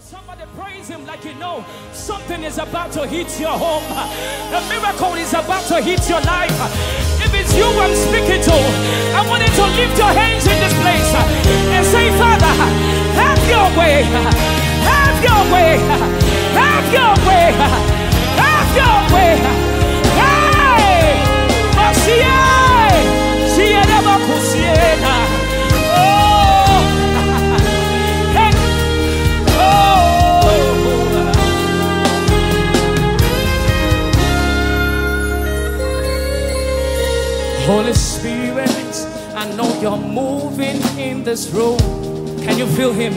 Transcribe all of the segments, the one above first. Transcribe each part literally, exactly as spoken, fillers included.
Somebody praise him like you know something is about to hit your home. A miracle is about to hit your life. If it's you I'm speaking to, I want you to lift your hands in this place and say, Father, have your way. Have your way. Have your way. Have your way. Hey! Masiye! Siena bakusiena. Oh! Hey! Oh! Holy Spirit, I know you're moving in this room. Can you feel him?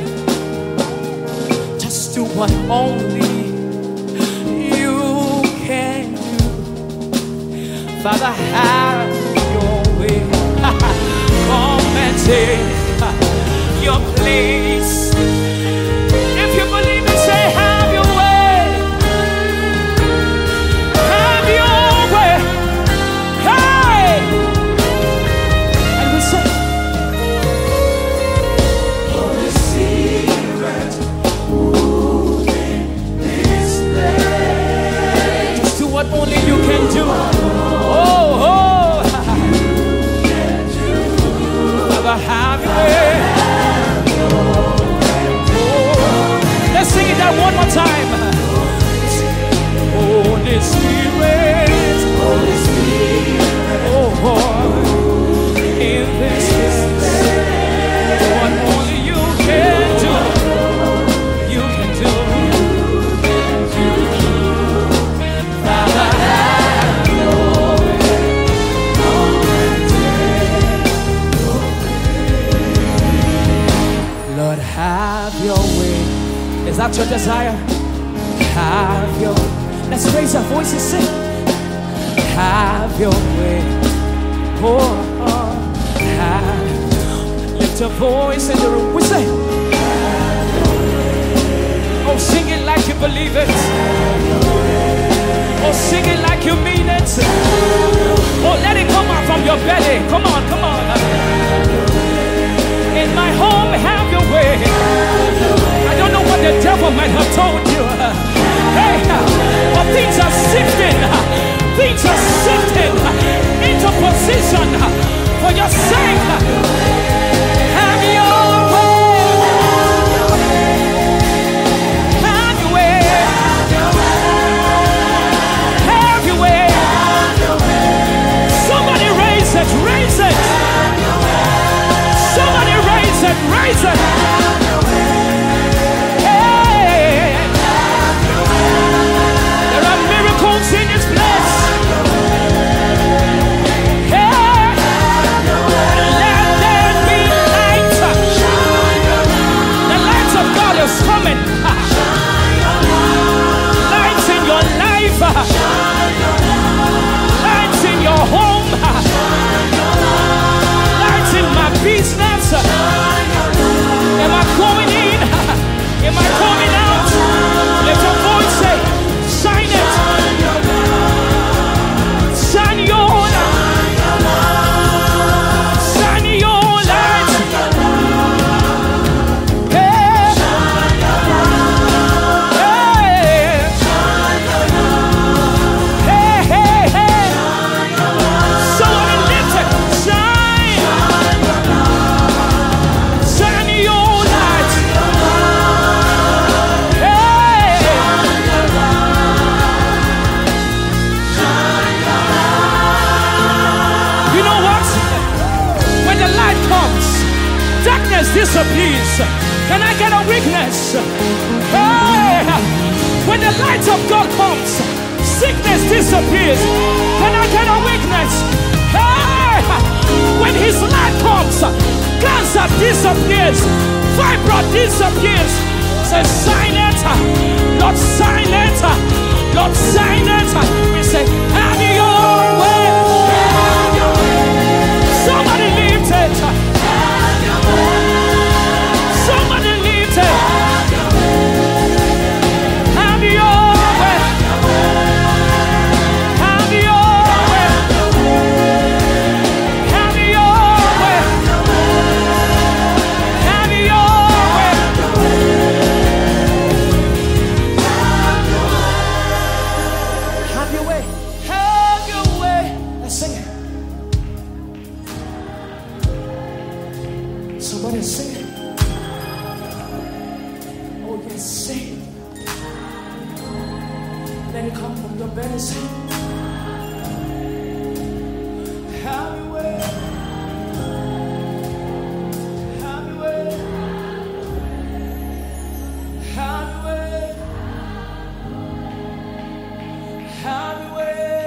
Just do what only you can do. Father, have your way. Come and take your place. If you believe it, say, have your way. Have your way. Hey! And we say, Holy Spirit, moving this place. Just do what only you can do. Oh, oh. You can do. Father, have your way. Oh. Let's sing it that one more time. Holy Spirit, Holy Spirit, oh, oh, in this place, what only you can do, you can do. Father, have your way, come and take your way. Lord, have your way. Is that your desire? Have your way. Let's raise our voices, sing. Have your way. Oh, oh, have. Lift your voice in the room. We say, oh, sing it like you believe it. Oh, sing it like you mean it. Oh, let it come out from your belly. Come on, come on. In my home, have your way. I don't know what the devil might have told you. Hey, but things are shifting. Things are shifting into position for your sake. Have your way. Have your way. Have your way. Somebody raise it, raise it. Somebody raise it, raise it. In this place, hey, let there be light. The light of God is coming. Light in your life, light in your home, light in my business. Am I going in? Am I coming out? Let your voice say, shine it. Shine your light. Shine your light. Hey. Hey. Hey, hey, hey. Somebody lift it. Shine. Shine your light. Hey. You know what? When the light comes, darkness disappears. Can I get a witness? Hey! When the light of God comes, sickness disappears. Can I get a witness? Hey! When his light comes, cancer disappears. Fibroid disappears. Say, silent, Lord, silent, Lord, silent. We say, have your way. Have your way. Somebody lift it. Have your way. Somebody lift it. Have your way. Have your way. Have your way. Have your way. Have your way. Sing. Let it come from your belly. Sing. Have your way. Have your way. Have your way. Have your way.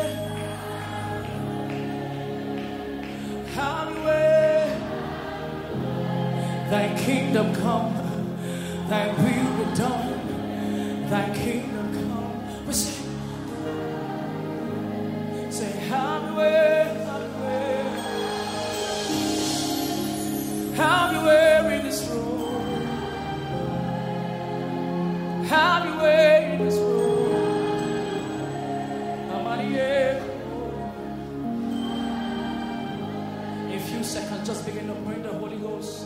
Have your way. Thy kingdom come. Thy will be done. Thy kingdom come. We say, say, have your way, have your way. Have your way in this room. Have your way in this room. In a few seconds, just begin to pray the Holy Ghost.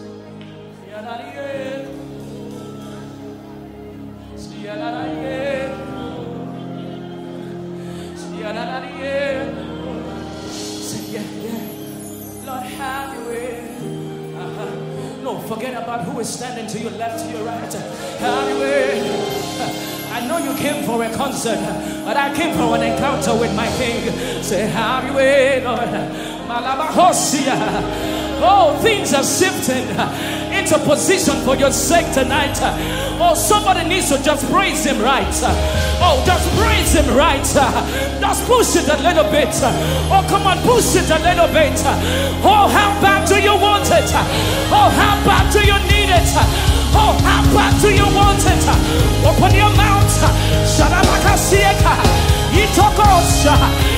Say, yeah, yeah. Lord, have your way. Uh-huh. No, forget about who is standing to your left, to your right. Have your way. I know you came for a concert, but I came for an encounter with my King. Say, have your way, Lord. Oh, things are shifting into position for your sake tonight. Oh, somebody needs to just praise him right. Oh, just praise him right. Just push it a little bit. Oh, come on, push it a little bit. Oh, how bad do you want it? Oh, how bad do you need it? Oh, how bad do you want it? Open your mouth. Shadabakasieka. Itokosha.